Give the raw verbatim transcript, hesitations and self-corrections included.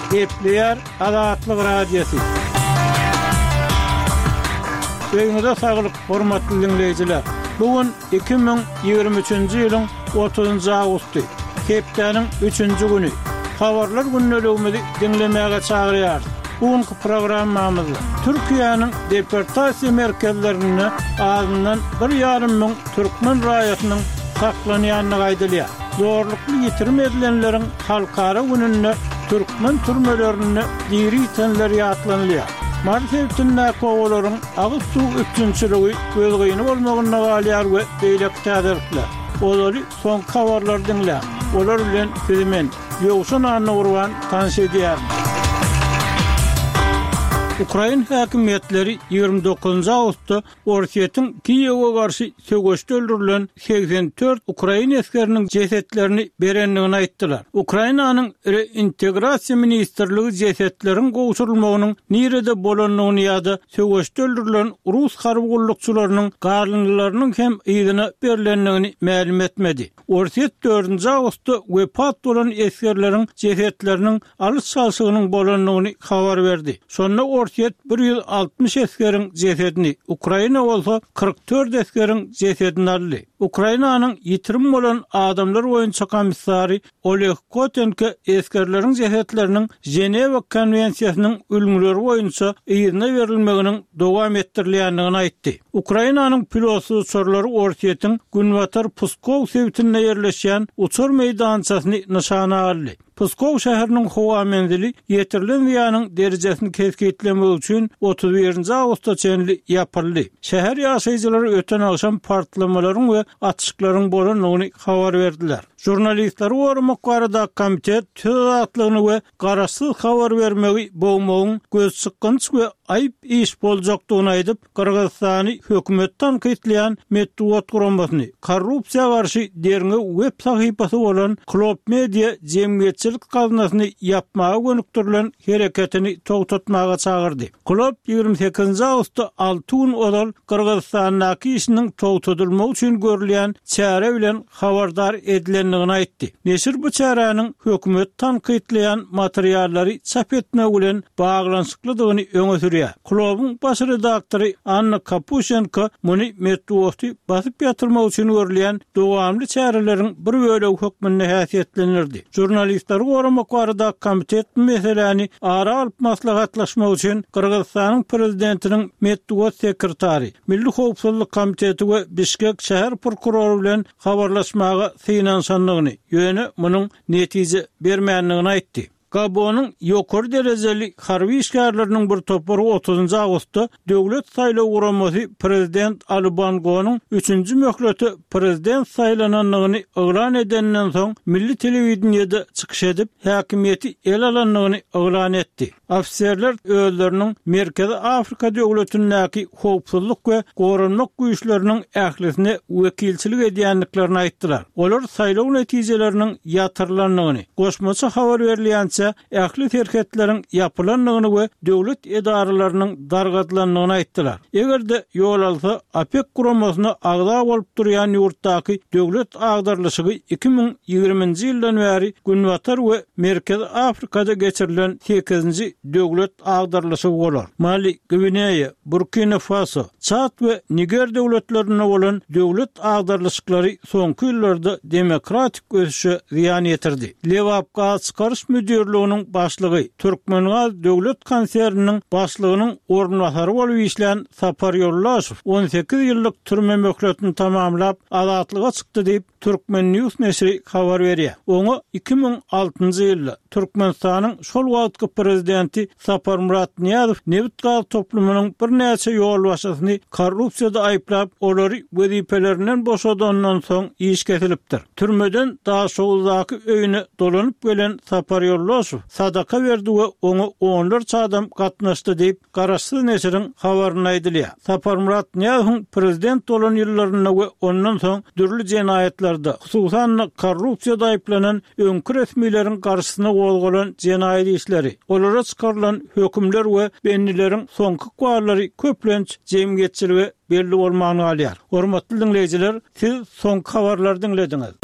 Epleyer Azatlyk Radiosu. Öýüňizde saglyk, hormatly dinleýijiler. Bugün iki bin ýygrimi üçünji ýylyň otuzynjy awgusty, hepdeniň üçünji güni. Habarlar günnäligimizi dinlemäge çagyrýar. Bugünkü programmamyzda Türkiýanyň deportasiýa merkezlerine azyndan bir ýarym ming türkmen raýatynyň saklanýanyny gaýdylýar. Zorlukly ýitirim edilenleriň halkara gününe türkmen türmelerini diri tenler ýatlanylýar. Martewtünde kowalaryň agyz suw üçünçiligi gözgeýini bolmagyna galýar we beýlek täzirler. Olary son habarlar dinle. Olar bilen filmen ýogşun anna urwan tanış edýär. Ukraina häkimetleri ýygrimi dokuzynjy awgustda Orsiýetin Kiýewe garşy söwgeçde öldürilen seksen dört Ukraina askeriniň jesetlerini berenligini aýtdylar. Ukrainanyň reintegrasiýa ministrligi jesetleriň gowşurulmagynyň nirede bolanlygyny ýa-da söwgeçde öldürilen Rus harby gullukçylarynyň garlynlarynyň hem ýygyna berilenligini ma'lum etmedi. Orsiýet dördünji awgustda wepat bolan askerleriň jesetleriniň alys çalşygynyň bolanlygyny habar berdi. Sonra Orsiýet bir yüz altmış askeriň jesedini, Ukraina bolsa kırk dört askeriň jesedini aldy. Ukrainanyň ýitirim bolan adamlar boýunça komissary Oleg Kotenko askerleriň jesetleriniň Ženewa konwensiýasynyň ölümleri boýunça ýygyna berilmeginiň dowam etdirilýändigini aýtdy. Ukrainanyň pilotsy uçurlary Orsiýetiň Günwatar Pskov sewtine ýerleşýän uçur meýdançasyny nişana aldy. Pskov şäheriniň howa menzili ýetirilen ýanyň derejesini kesgitlemek üçin otuz birinji awgustda çenli ýapyldy. Şäher ýaşaýjylary öten akşam partlamalaryň we atışyklaryň bolanyny habar berdiler. Jurnalistler gorumak barada komitet tüzatlygyny we garaşsyz habar bermegi bolmagyň göz çykgynç we aýyp iş boljakdygyny aýdyp, Kyrgyzstany hökümet tanqidleýän Medduwat guramasyny korrupsiýa garşy derňe web sahypasy bolan Klop Media jemgyýetçilik gaznasyny ýapmaga gönüktirilen hereketini togtatmaga çagyrdy. Klop ýygrimi sekizinji awgustda alty gün odal Kyrgyzstanyň işiniň togtatylmagy üçin görülýän çäre bilen habardar edilendigini aýtdy. Neşir bu çäranyň hökümet tanqidleýän materiallary çap etmek bilen baglanşyklydygyny öňe sürýär. Klubun baş redaktory Anna Kapushenko muny Medduwatdy basyp ýatyrmak üçin görülýän dowamly çäreleriň bir bölegi hökmünde häsiýetlenirdi. Jurnalistler goramak barada komitet meseleni ara alyp maslahatlaşmak üçin Kyrgyzstanyň prezidentiniň Medduwat sekretary, Milli Howpsuzlyk komiteti we Bişkek şäher prokuroru bilen habarlaşmaga synanşanlygyny, ýöne munyň netije bermänligini aýtdy. Gabonyň ýokary derejeli harby işgärleriniň bir topary otuzynjy awgustda döwlet saýlaw guramasy prezident Ali Bongo'nyň üçünji möhleti prezident saýlananlygyny oglan edenden soň milli telewizionyada çykyş edip häkimiýeti el alanlygyny oglan etdi. Ofisiýerler özleriniň Merkezi Afrika döwletindäki howpsuzlyk we goranmak güýçleriniň ählisine wekilçilik edýänliklerini aýtdylar. Olar saýlaw netijeleriniň ýatyrlanlygyny, goşmaça habar berilýän ähli terketleriň ýapylanlygyny we döwlet edaralarynyň dargatlanlygyny aýtdylar. Egerde ýol alsa, APEC guramasyna agda bolup durýan ýurtdaky döwlet agdarlyşygy iki bin ýygrimiňji ýyldan bäri Günwatar we Merkezi Afrikada geçirilen sekizinji döwlet agdarlyşygy bolar. Mali, Gvineya, Burkina Faso, Çad we Niger döwletlerine bolan döwlet agdarlyşyklary soňky ýyllarda demokratik ösüşe ziýan ýetirdi. Lewapka çykarış müdür Lüğünün başlığı, Türkmengaz Döwlet Konseriniň başlygynyň ornwasary bolup işlän Sapar Ýollaşow on sekiz ýyllyk türme möhletini tamamlap azatlyga çykdy diýip Türkmen News neşri habar berýär. Oňa iki bin altynjy ýylda Türkmenistanyň şol wagtky prezidenti Sapar Murat Niýazow Nebit gaz toplumynyň bir näçe ýol başçysyny korrupsiýada aýplap, olary wezipelerinden boşadandan soň iş kesilipdir. Türmeden daha şowuzdaky öýüne dolanyp gelen Sapar Ýollaşow sadaka berdi we oňa onlarça adam gatnaşdy diýip garaşsyz neşriň habaryny aýdylýar. Sapar Murat Niýazow prezident bolan ýyllaryna we ondan soň dürli jenaýetler hususan korrupsiýada aýplanan öňkü resmiýlerin garşysyna golgalan jenaýet işleri, olara çykarylan hökümler we bennileriň soňky guarlary köplenç jemgyýetçiligi belli bolmagyny alýar. Hormatly dinleýijiler, siz soňky habarlary dinlediňiz.